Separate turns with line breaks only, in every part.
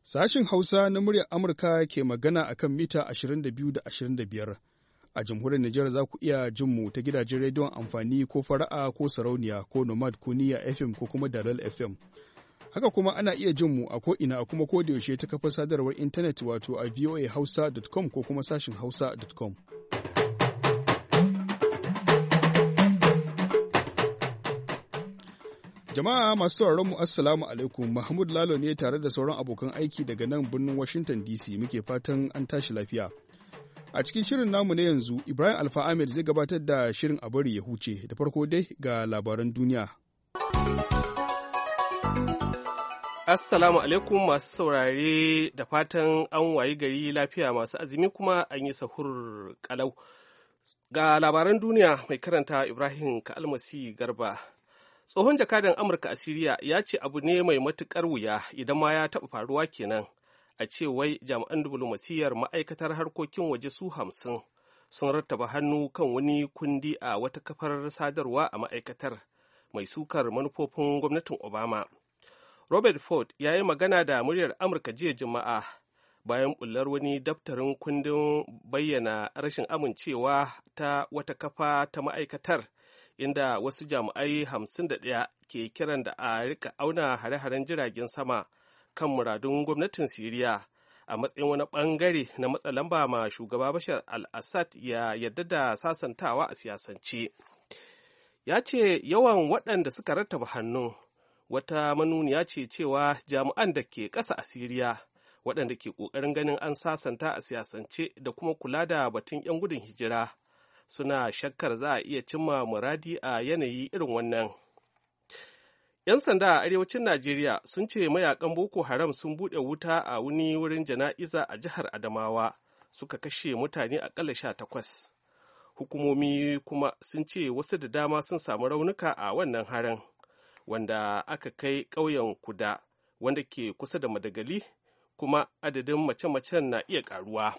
Sashin Hausa na muryar Amurka ke magana a kan mita 22 da 25. A jamhuriyar Nijar za ku iya jin mu ta gidajen rediyon amfani ko fara'a ko sarauniya ko nomad ko niyya FM ko kuma dalal FM. Haka kuma ana iya jin mu a ko'ina a kuma kodayaushe ta kafar sadarwar intanet wato a voahausa.com ko kuma sashin hausa.com. Jama'a masu sauraron mu Assalamu alaikum, Mahmud Lalo ne tare da sauran abokan aiki daga nan birnin Washington DC muke fatan an tashi lafiya. A cikin shirin namu na yanzu, Ibrahim Alfa Ahmed zai gabatar da shirin a bari ya huce, da farko dai ga labaran duniya.
Assalamu alaikum masu saurare da fatan an wayi gari lafiya masu azumi kuma an yi sahur kalau. Ga labaran duniya mai karanta Ibrahim Ka'almasi Garba. Tsohon jakadan Amurka a Siriya ya ce abu ne mai matuƙar wuya idan ma ya taɓa faruwa kenan a ce wai jami'an diflomasiyyar ma'aikatar harkokin waje su 50 sun rattaba hannu kan wani kundi a wata kafar sadarwa a ma'aikatar mai sukar manufofin gwamnatin Obama. Robert Ford ya yi magana da muryar Amurka jiya Juma'a bayan bullar wani daftarin kundin bayyana rashin amincewa ta wata kafa ta ma'aikatar inda wasu jami'ai 51 ke kiran da a rika auna hare-haren jiragen sama kan muradun gwamnatin Siriya a matsayin wani bangare na matsa lamba ma shugaba Bashar al-Assad ya yarda da sasantawa a siyasance. Ya ce yawan waɗanda suka rattaba hannu wata manuniya ce cewa jami'an da ke ƙasa a Siriya waɗanda ke ƙoƙarin ganin an sasanta a siyasance da kuma kula da batun 'yan gudun hijira suna shakkar za a iya cimma muradi a yanayi irin wannan. 'Yan sanda a arewacin Najeriya sun ce mayakan Boko Haram sun buɗe wuta a wani wurin jana'iza a jihar Adamawa suka kashe mutane aƙalla 18. Hukumomi kuma sun ce wasu da dama sun samu raunuka a wannan harin wanda aka kai ƙauyen Kuda wanda ke kusa da Madagali kuma adadin mace-macen na iya ƙaruwa.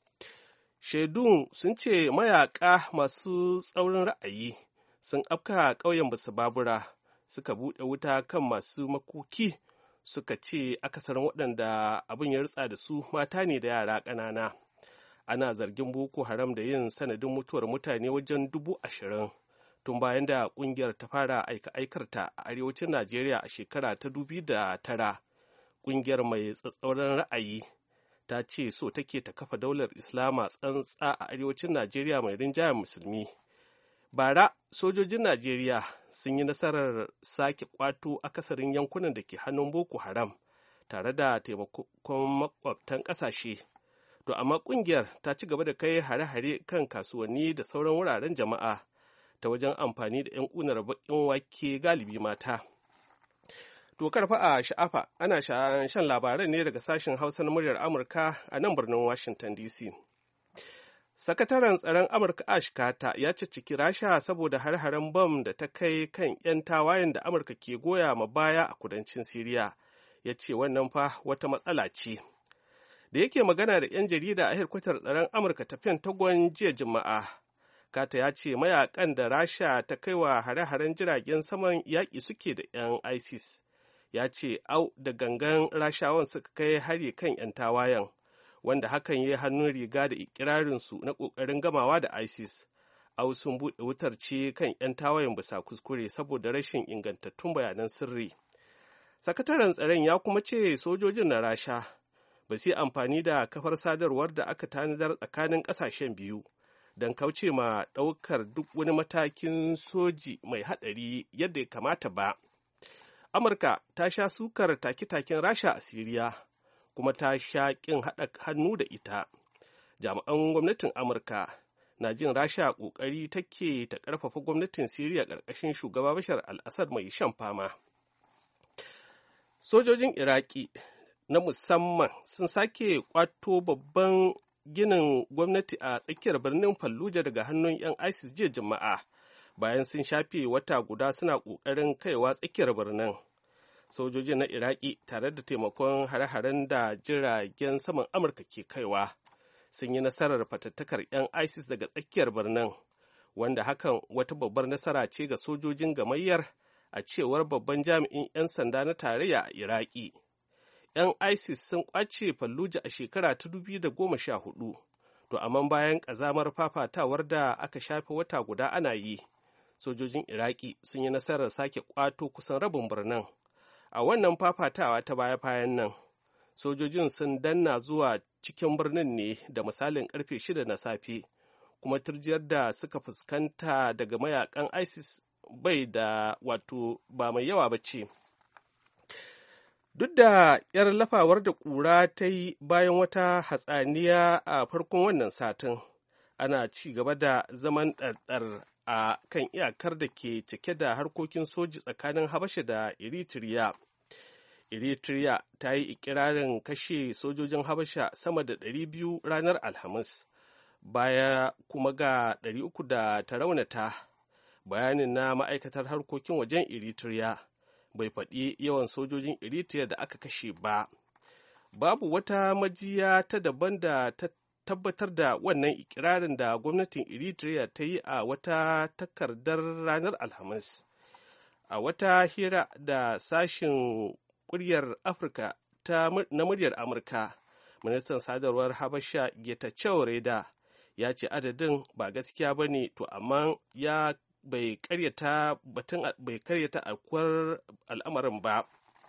Shaidun sun ce mayaƙa masu tsaurin ra'ayi sun afka ƙauyen basu babura suka buɗe wuta kan masu makoki suka ce akasarin waɗanda abin ya ritsa da su mata ne da yara ƙanana. Ana zargin Boko Haram da yin sanadin mutuwar mutane wajen 20,000 tun bayan da ƙungiyar ta fara aika-aikarta a arewacin Najeriya a shekara ta 2009. Ƙungiyar mai tsatsauran ra'ayi ta ce so take ta kafa daular Islama tsantsa a arewacin Najeriya mai rinjayen musulmi. Bara, sojojin Najeriya sun yi nasarar sake kwato akasarin yankunan da ke hannun Boko Haram tare da taimakon makwabtan ƙasashe. To amma ƙungiyar ta ci gaba da kai hare-hare kan kasuwanni da sauran wuraren jama'a ta wajen amfani da 'yan ƙunar baƙin wake galibi mata. To karfa a sha'afa ana shan labaran ne daga sashen Hausa na muryar Amurka a nan birnin Washington DC. Sakataren tsaron Amurka Ash Carter ya cicciki Rasha saboda har-haren bam da ta kai kan 'yan tawayen da Amurka ke goya ma baya a kudancin Siriya. Ya ce wannan fa wata matsala ce. Da yake magana da 'yan jarida a hedkwatar tsaron Amurka ta Pentagon jiya Juma'a, Carter ya ce mayakan da Rasha ta kai wa hare-haren jiragen saman yaƙi suke da 'yan ISIS. Ya ce au da gangan Rashawan suka kai hari kan 'yan tawayen. Wanda hakan ya yi hannun riga da ikirarinsu na ƙoƙarin gamawa da ISIS. Au sun buɗe wutar ce kan 'yan tawayen bisa kuskure saboda rashin ingantattun bayanan sirri. Sakataren tsaron ya kuma ce sojojin na Rasha ba su yi amfani da kafar sadarwar da aka tanadar tsakanin ƙasashen biyu don kauce ma ɗaukar duk wani matakin soji mai haɗari yadda ya kamata ba. Amurka ta sha sukar take-taken Rasha a Siriya kuma ta sha ƙin haɗa hannu da ita. Jami'an gwamnatin Amurka na jin Rasha ƙoƙari take ta ƙarfafa gwamnatin Siriya ƙarƙashin shugaba Bashar al-Assad mai shan fama. Sojojin Iraki na musamman sun sake ƙwato babban ginin gwamnati a tsakiyar birnin Fallujah daga hannun 'yan ISIS jiya Juma'a. Bayan sun shafe wata guda suna ƙoƙarin kaiwa tsakiyar birnin. Sojojin na Iraki tare da taimakon hare-haren da jiragen saman Amurka ke kaiwa sun yi nasarar fatattakar 'yan ISIS daga tsakiyar birnin, wanda hakan wata babbar nasara ce ga sojojin gamayyar a cewar babban jami'in 'yan sanda na tarayya a Iraki. 'yan ISIS sun ƙwace Fallujah a shekara ta 2014, to amma bayan ƙazamar fafatawar da aka shafe wata guda ana yi, sojojin Iraki sun yi nasarar sake ƙwato kusan rabin birnin. A wannan fafatawa ta baya-bayan nan, sojojin sun danna zuwa cikin birnin ne da misalin karfe 6 na safe, kuma turjiyar da suka fuskanta daga mayakan ISIS ba mai yawa ba ce. Duk da 'yar lafawar da ƙura ta yi bayan wata hatsaniya a farkon wannan satin, ana ci gaba da zaman ɗarɗar a kan iyakar da ke cike da harkokin soji tsakanin Habasha da Eritrea. Eritrea ta yi ikirarin kashe sojojin Habasha sama da 200 ranar Alhamis, baya kuma ga 300 da ta raunata. Bayanin na ma'aikatar harkokin wajen Eritrea bai faɗi yawan sojojin Eritrea da aka kashe ba. Babu wata majiya ta daban da ta tabbatar da wannan ikirarin da gwamnatin Eritrea ta yi a wata takardar ranar Alhamis. A wata hira da sashin kuryar Afirka na muryar Amurka, ministan sadarwar Habasha Getachew Reda ya ce adadin ba gaskiya ba ne, to amma bai karyata aukuwar al'amarin ba.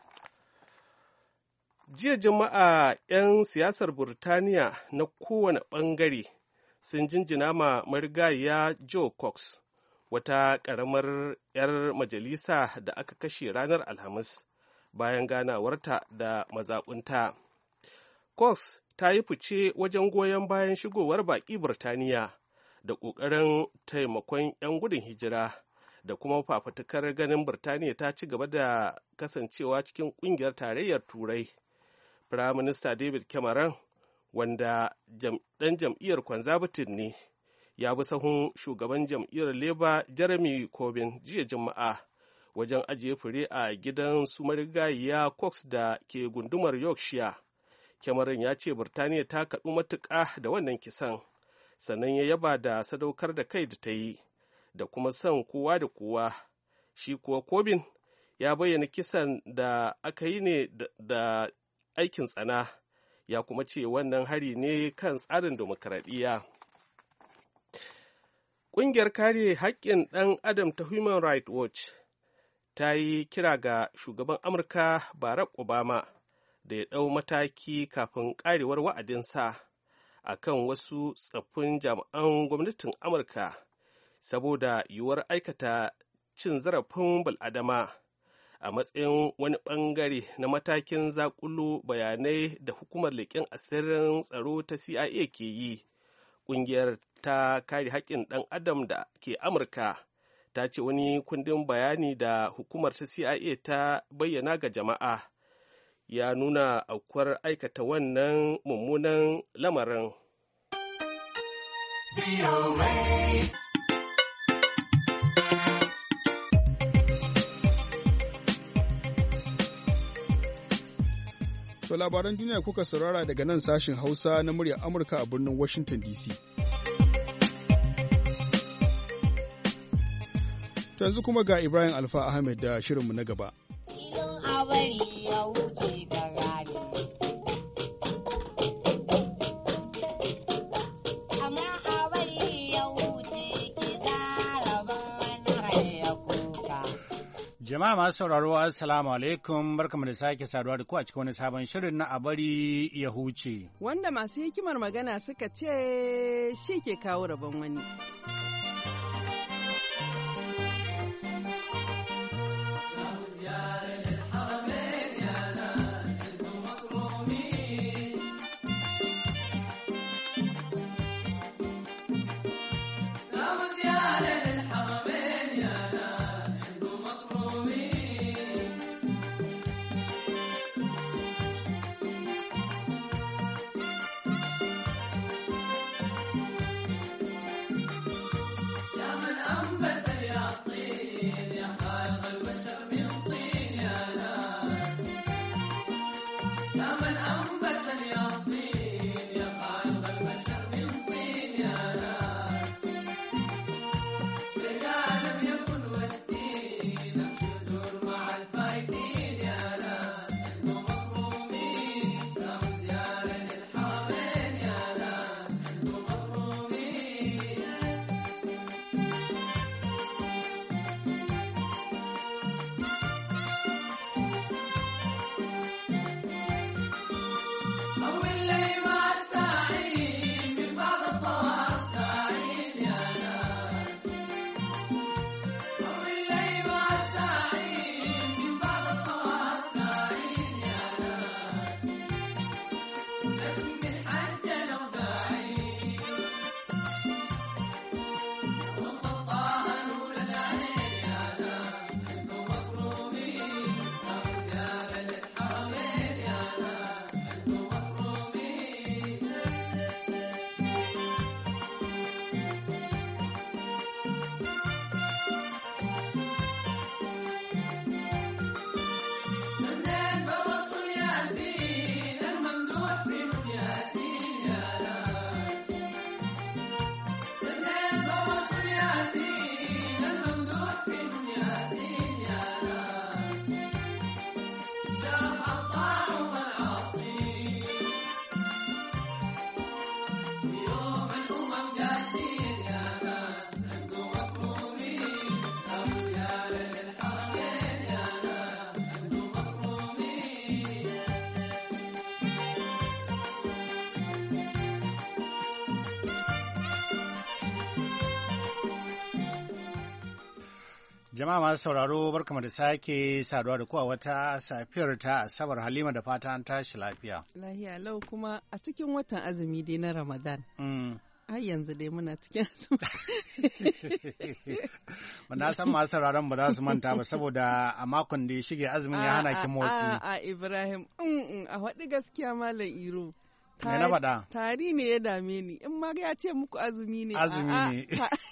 Jiya Juma'a 'yan siyasar Burtaniya na kowane ɓangare sun jinjina ma marigayiya Joe Cox, wata ƙaramar 'yar majalisa da aka kashe ranar Alhamis bayan ganawarta da mazaɓunta. Cox ta yi fice wajen goyon bayan shigowar baƙi Burtaniya da ƙoƙarin taimakon 'yan gudun hijira da kuma fafutukar ganin Burtaniya ta ci gaba da kasancewa cikin ƙungiyar tarayyar Turai. Firaminista David Cameron, wanda ɗan jam'iyyar Conservative ne, ya bi sahun shugaban jam'iyyar Labour Jeremy Corbyn jiya Juma'a wajen ajiye fure a gidan su marigayiya Cox da ke gundumar Yorkshire. Cameron ya ce Burtaniya ta kaɗu matuƙa da wannan kisan, sannan ya yaba da sadaukar da kai da ta yi, da kuma son kowa da kowa. Shi kuwa Corbyn ya bayyana kisan da aka yi ne da aikin tsana, ya kuma ce wannan hari ne kan tsarin demokaradiyya. Ƙungiyar kare haƙƙin ɗan adam ta Human Rights Watch ta yi kira ga shugaban Amurka Barack Obama da ya ɗau mataki kafin ƙarewar wa'adinsa a kan wasu tsaffin jami'an gwamnatin Amurka saboda yiwuwar aikata cin zarafin bil'adama a matsayin wani ɓangare na matakin zaƙulo bayanai da hukumar leƙen asirin tsaro ta CIA ke yi. Ƙungiyar ta kare haƙƙin ɗan adam da ke Amurka ta ce wani kundin bayani da hukumar ta CIA ta bayyana ga jama'a ya nuna aukuwar aikata wannan mummunan lamarin.
To labaran duniya kuka saurara daga nan sashin Hausa na muryar Amurka a birnin Washington DC. To yanzu kuma ga Ibrahim Alfa Ahmed da shirinmu na gaba.
Jama'a masu sauraro assalamu alaikum, barkamu da sake saduwa da ku a cikin wani sabon shirin na abari ya huce.
Wanda masu hikimar magana suka ce shi ke kawo rabon wani.
Jama'a masu sauraro barkamu da sake saduwa da ku a wata safiyar ta Asabar. Halima da fata an tashi lafiya.
Lahiya lau kuma a cikin watan azumi dai na Ramadan. Har yanzu dai muna cikin azumi.
Na san masu sauraron ba za su manta ba saboda a makon da ya shige azumin ya hana ki motsi.
A Ibrahim, a faɗi gaskiya Malam Iro.
Me na faɗa?
Tari ne ya dame ni, in ma ya ce muku azumi ne.
Azumi ne.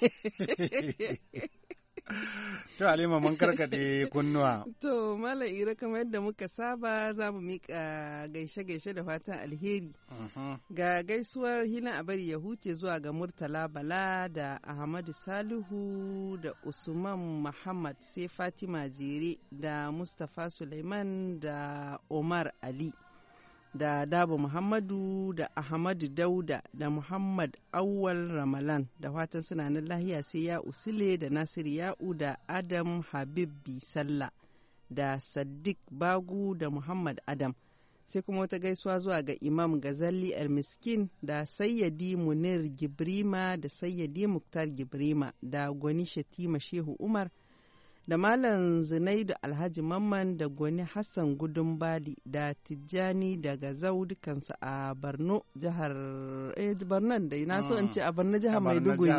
To Halima mun karkade kunnuwa.
To Malam Iro kamar yadda muka saba za mu miƙa gaishe-gaishe da fatan alheri. Ga gaisuwar Hilin Abari ya huce zuwa ga Murtala Bala da Ahmadu Salihu da Usman Muhammad sai Fatima Jere da Mustapha Suleiman da Omar Ali. Da Dabo Muhammadu da Ahmadu Dauda da Muhammad Awwal Ramalan da fatan suna nan lahiya sai ya Usile da Nasiru Ya'u da Adam Habib Bisalla da Saddiq Bagu da Muhammad Adam sai kuma wata gaisuwa zuwa ga Imam Gazali Al-Miskin da Sayyadi Munir Gibrima da Sayyadi Muktar Gibrima da Gwani Shatima Shehu Umar da Malam Zunaidu Alhaji Mamman da Gwani Hassan Gudun Bali da Tijjani daga Zau dukansu a Borno jihar Borno da na so in ce a Borno jihar Maiduguri.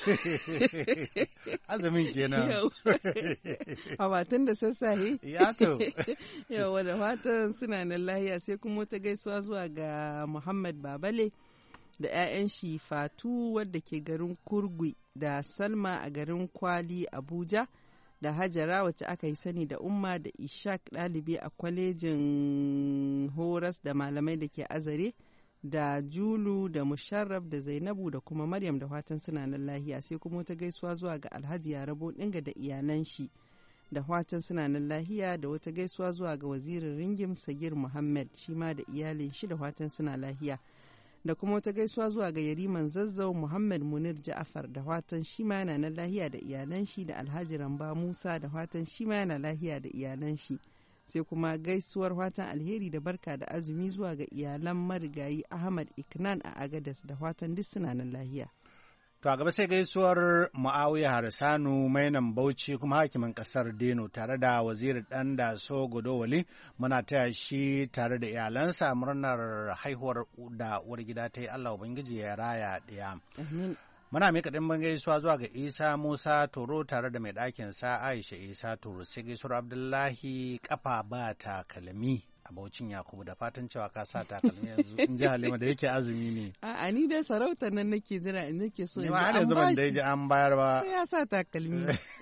Azumin kenan.
A watan da sassahe.
Ya to.
Yawa da fatan suna nan lahiya sai kuma ta gaisuwa zuwa ga Muhammad Babale da 'ya'yan shi Fatu wadda ke garin Kurgui da Salma a garin Kwali Abuja. Da Hajara wacce aka yi sani da Umma da Ishaq ɗalibi a kwalejin Horas da malamai da ke Azare da Julu da Musharraf da Zainabu da kuma Maryam da fatan suna nan lahiya sai kuma wata gaisuwa zuwa ga Alhaji Yarabo Dinga da iyalan shi da fatan suna nan lahiya da wata gaisuwa zuwa ga wazirin Ringim Sagir Muhammad shi ma da iyalin shi da fatan suna lahiya. Da kuma wata gaisuwa zuwa ga Yariman Zazzau Muhammad Munir Ja'afar da fatan shi ma yana na lahiya da iyalan shi da Alhaji Ramba Musa da fatan shi ma yana lahiya da iyalan shi sai kuma gaisuwar fatan alheri da barka da azumi zuwa ga iyalan marigayi Ahmad Iknan a Agadas da fatan duk suna nan lahiya.
To a gaba sai gaisuwar Muawiya Harsanu Mainan Bauchi kuma hakimin kasar Deno tare da wazirin dan da so Godowali muna taya shi tare da iyalansa murnar haihuwar da uwar gida ta yi Allah Ubangiji ya raya ɗaya. Muna mika dimbin gaisuwa zuwa ga Isa Musa Toro tare da mai ɗakin sa Aisha Isa Toro sai gaisuwar Abdullahi kafa ba takalmi a Baucin Yakubu da fatan cewa ka sa takalmi yanzu in ji Halima da yake azumi ne.
A'a ni dai sarautar nan nake jira in nake so
in ji an ba shi an bayar ba.
Sai ya sa takalmi.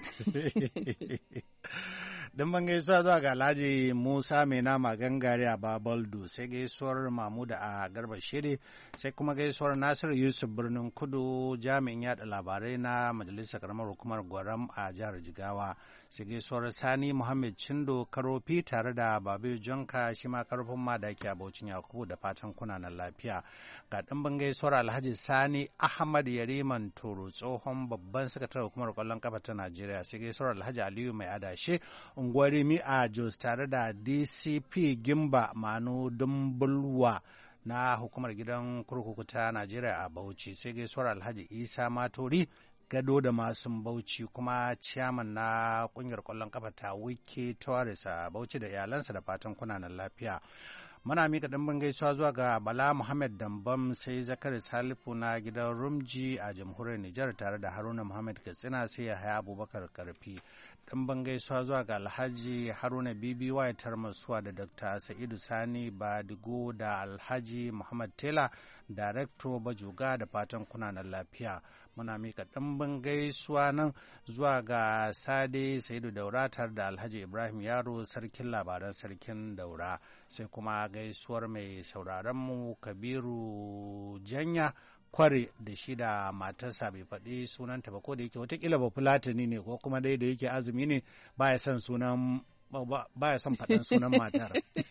Don ban gaisuwa zuwa ga Alhaji Musa mai nama gangare a Babaldu sai gaisuwar Mamuda a Garba Shiri sai kuma gaisuwar Nasiru Yusuf Birnin Kudu jami'in yada labarai na Majalisar Karamar Hukumar Gwaram a jihar Jigawa sai gaisuwar Sani Muhammad Chindo Karofi tare da Babu Jonka shi ma karfin madaki a Bauchin Yakubu da fatan kuna nan lafiya. Ga ɗimbin gaisuwar Alhaji Sani Ahmad Yariman Toro tsohon babban sakataren hukumar kwallon kafa ta Najeriya sai gaisuwar Alhaji Aliyu Mai Adashe Ungwarimi a Jos tare da DCP Gimba Manu Dumbulwa na hukumar gidan kurkuku ta Najeriya a Bauchi sai gaisuwar Alhaji Isa Matori Gado da masu Bauchi kuma ciyaman na kungiyar kwallon kafa ta Wiki Torres a Bauchi da iyalansa da fatan kunanan lafiya. Muna mika dimbin gaisuwa zuwa ga Bala Muhammad Dambam sai Zakari Salifu na gidan Rumji a jamhuriyar Nijar tare da Haruna Muhammad Katsina sai Yahaya Abubakar Karfi. Dimbin gaisuwa zuwa ga Alhaji Haruna Bibi Wayatar Masuwa da Dr. Sa'idu Sani Badigo da Alhaji Muhammad Tela Darekto Bajoga da fatan kunanan lafiya. Muna mika dimbin gaisuwa nan zuwa ga Sade Sa'idu Daura tare da Alhaji Ibrahim Yaro sarkin labaran sarkin Daura sai kuma gaisuwar mai sauraronmu Kabiru Janya Kware da shi da matarsa bai faɗi sunanta ba ko da yake watakila ba Fulatani ne ko kuma dai da yake azumi ne baya son faɗin sunan matar.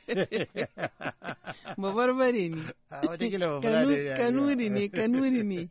Babarbare ne.
Watakila ba Fulatani.
Kanuri ne.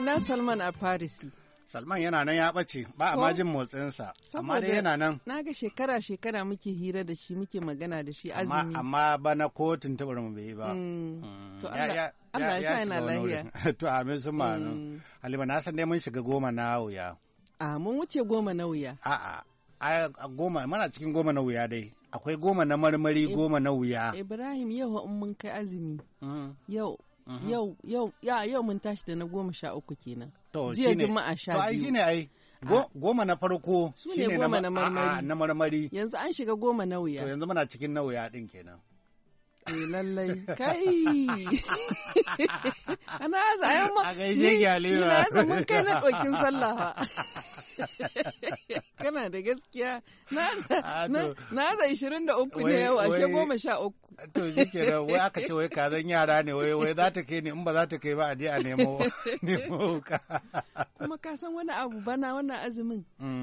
ina Salman a Farisi.
Salman yana nan ya ɓace ba a majin motsinsa, amma dai yana nan.
Na ga shekara muke hira da shi muke magana da shi azumi.
Amma bana ko tuntuɓar mu bai yi ba.
To Allah ya sa yana lahiya.
To amin sun ma Halima na san dai mun shiga 10 na wuya.
Mun wuce 10 na wuya.
A'a, 10 muna cikin 10 na wuya dai. Akwai 10 na marmari 10 na wuya.
Ibrahim yau in mun kai azumi. Yau mun tashi da na 13 kenan. Jiya Juma'a 12.
To ai shine ai. 10 na farko
shine 10 na marmari.
Na marmari.
Yanzu an shiga 10 na wuya.
To yanzu muna cikin na wuya din kenan.
Lallai kai ana zayen ma
a gaishe ki Halima
na mun kai na ɗokin sallah kana da gaskiya na za 23 ne yau ashe 13
to shi kenan wai aka ce wai kazan yara ne wai za ta kai ne in ba za ta kai ba a je a nemo ka
kuma ka san wani abu bana wannan azumin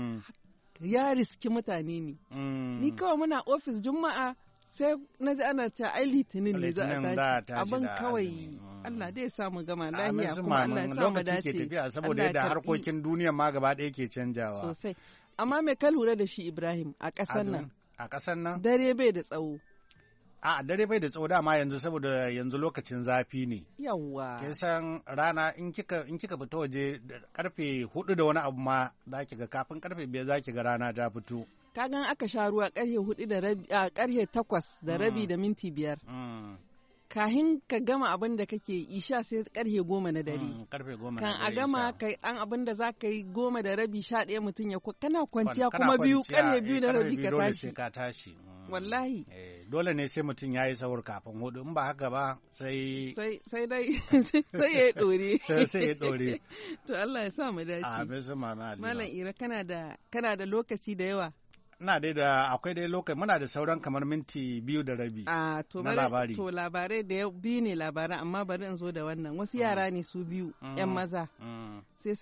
ya riski mutane ne ni kawai muna ofis Juma'a sai na ji ana cewa ai litinin ne za a tashi abin kawai Allah dai samu gama lahiya kuma Allah ya samu dace
lokaci ke tafiya saboda yadda harkokin duniya ma gaba ɗaya ke canjawa
sosai amma me ka lura da shi Ibrahim a ƙasar nan dare bai da tsawo
dare bai da tsawo dama yanzu saboda yanzu lokacin zafi ne
yawwa
kin san rana in kika fita waje karfe 4 da wani abu ma zaki ga kafin karfe 5 zaki ga rana ta fito
kagan aka sha ruwa karfe 4 da rabi a karfe 8 da rabi da minti 5 kahin ka gama abin da kake isha sai karfe 10 na dare kan a gama kai an abin da za ka yi 10 da rabi 11 mutum ya kana kwanciya kuma karfe 2 da rabi ka tashi wallahi
dole ne sai mutum ya yi sahur kafin 4 in ba haka ba sai
dai sai ya dore
sai ya dore
to Allah ya sa mu dace Malam Ira kana da lokaci da yawa
ina dai da akwai dai lokaci muna da sauran kamar minti 2 da rabi na labari. To
labarai da biyu ne labaran amma bari in zo da wannan wasu yara ne su biyu 'yan maza sai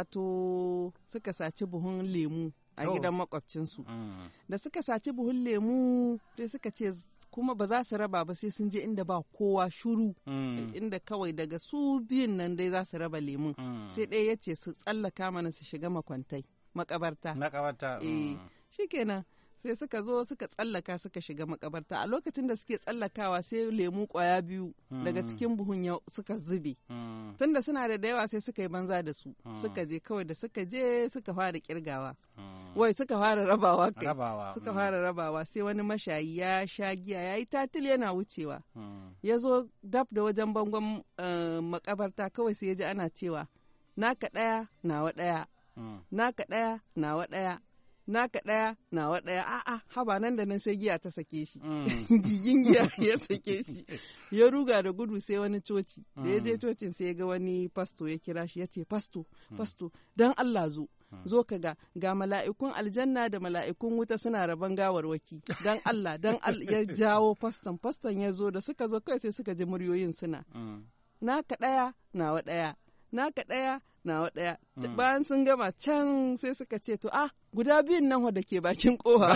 suka saci buhun lemu a gidan makwabcinsu. Da suka saci buhun lemu sai suka ce kuma ba za su raba ba sai sun je inda ba kowa shuru inda kawai daga su biyun nan dai za su raba lemun sai ɗaya ya ce su tsallaka mana su shiga makabarta. Shikenan sai suka zo suka tsallaka suka shiga makabarta a lokacin da suke tsallakawa sai lemu kwaya 2 daga cikin buhun suka zube tunda suna da yawa sai suka yi banza da su suka je kawai da suka je suka fara kirgawa suka fara rabawa suka fara rabawa sai wani mashayi ya sha giya yayi tatil yana wucewa ya zo dab da wajen bangon makabarta kawai sai ya ji ana cewa naka ɗaya nawa ɗaya naka ɗaya nawa ɗaya naka ɗaya nawa ɗaya haba nan da nan sai giya ta sake shi gigin giya ya sake shi ya ruga da gudu sai wani coci da ya je cocin sai ya ga wani pasto ya kira shi ya ce pasto don Allah zo ka ga mala'ikun aljanna da mala'ikun wuta suna rabon gawarwaki don Allah ya jawo faston ya zo da suka zo kai sai suka ji muryoyin suna naka ɗaya nawa ɗaya naka ɗaya nawa ɗaya bayan sun gama can sai suka ce to guda biyun nan da ke bakin kowa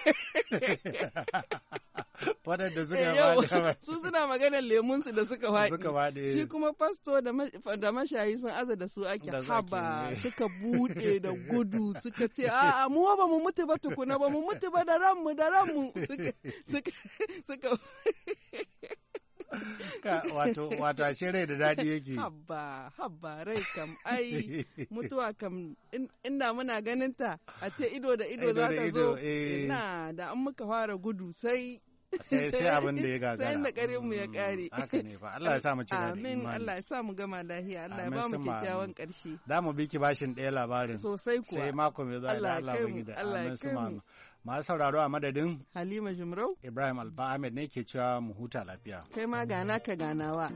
waɗanda suka
su suna maganar lemunsu da suka faɗi shi kuma fasto da mashayi sun aza da su ake haba suka buɗe da gudu suka ce mu ba mu mutu ba tukuna ba mu mutu ba da ranmu suka
wato ashe rai da daɗi yake
habba rai kam ai mutuwa kam inda muna ganin ta a ce ido da ido za ta zo na da an muka fara gudu sai
abin da ya gagara
sai da kare mu ya kare
haka ne fa Allah ya sa mu ci da imani
amin Allah ya sa mu gama lafiya Allah ya ba mu kyakkyawan karshe
da mu biki bashin ɗaya labarin
sosai kuwa
sai mako mai zuwa da Allah ya gida amin su ma masu sauraro a madadin
Halima Jumrau
Ibrahim Alfa Ahmed ne ke cewa mu huta lafiya
kai ma gana ka ganawa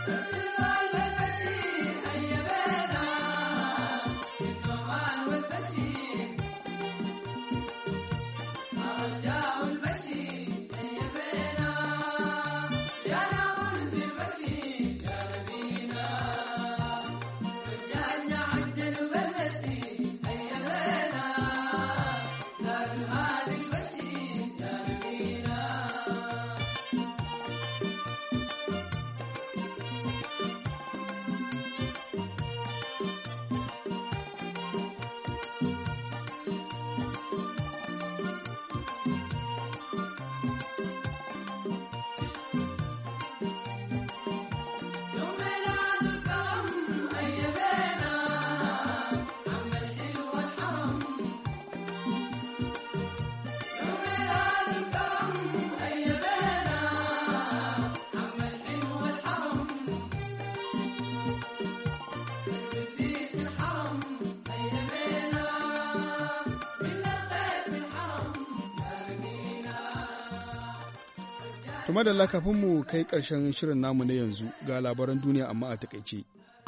Tuma da kafin mu kai ƙarshen shirin namu na yanzu ga labaran duniya amma a takaice.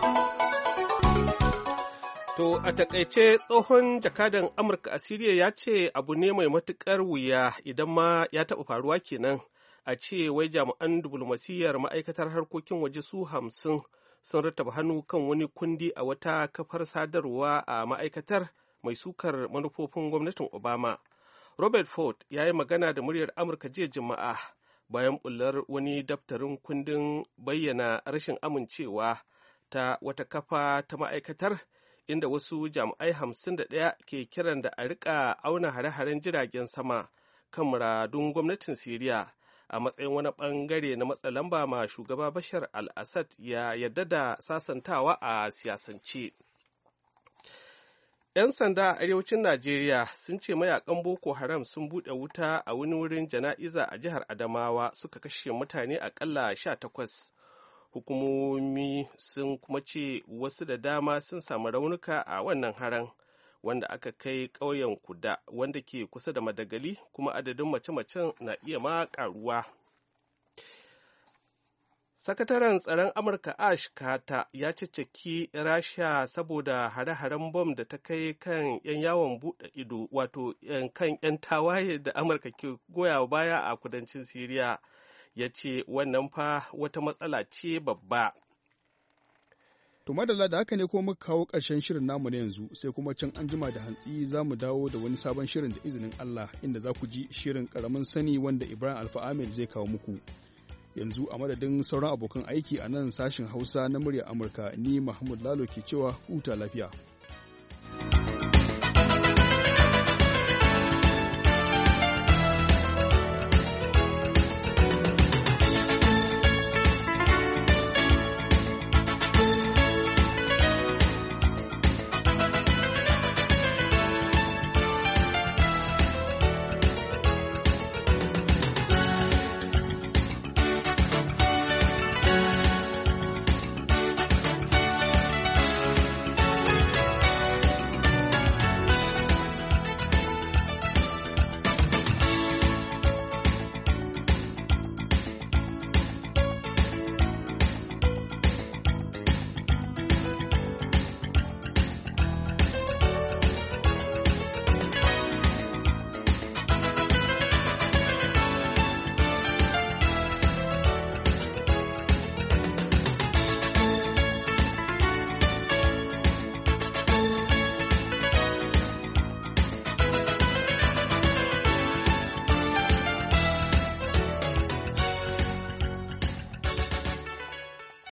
To a takaice tsohon jakadan Amurka a Siriya ya ce abu ne mai matuƙar wuya idan ma ya taɓa faruwa kenan a ce wai jami'an diflomasiyyar ma'aikatar harkokin waje su 50 sun rattaba hannu kan wani kundi a wata kafar sadarwa a ma'aikatar mai sukar manufofin gwamnatin Obama. Robert Ford ya yi magana da muryar Amurka jiya Juma'a bayan bullar wani daftarin kundin bayyana rashin amincewa ta wata kafa ta ma'aikatar inda wasu jami'ai 51 ke kiran da a rika auna hare-haren jiragen sama kan muradun gwamnatin Siriya a matsayin wani bangare na matsa lamba ma shugaba Bashar al-Assad ya yadda da sasantawa a siyasance. 'Yan sanda a arewacin Najeriya sun ce mayakan Boko Haram sun buɗe wuta a wani wurin jana'iza a jihar Adamawa suka kashe mutane aƙalla 18. Hukumomi sun kuma ce wasu da dama sun samu raunuka a wannan haran wanda aka kai ƙauyen Kuda wanda ke kusa da Madagali kuma adadin mace-macen na iya ma ƙaruwa. Sakataren tsaron Amurka Ash Carter ya cicciki Rasha saboda hare-haren bom da ta kai kan 'yan yawon buɗe ido wato kan 'yan tawaye da Amurka ke goya baya a kudancin Siriya. Ya ce wannan fa wata matsala ce babba.
To madalla da haka ne ko muka kawo ƙarshen shirin namu na yanzu sai kuma can an jima da hantsi za mu dawo da wani sabon shirin da izinin Allah inda za ku ji shirin ƙaramin sani wanda Ibrahim Alfa Ahmed zai kawo muku. Yanzu a madadin sauran abokan aiki a nan sashin Hausa na muryar Amurka ni Mahmud Lalo ke cewa huta lafiya.